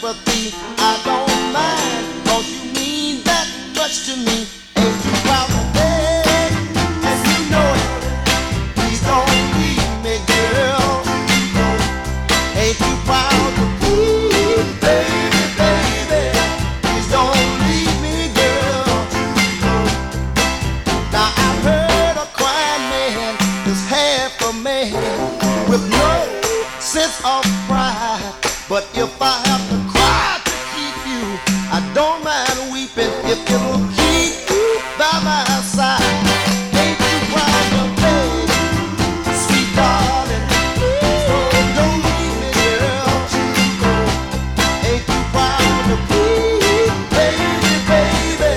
sympathy. I don't mind, 'cause you mean that much to me. Ain't you proud of me? And you know it. Please don't leave me, girl. Ain't you proud of me, baby, baby? Please don't leave me, girl. Now I've heard a crying man is half a man with no sense of pride. But if I have to cry to keep you, I don't mind weeping if it'll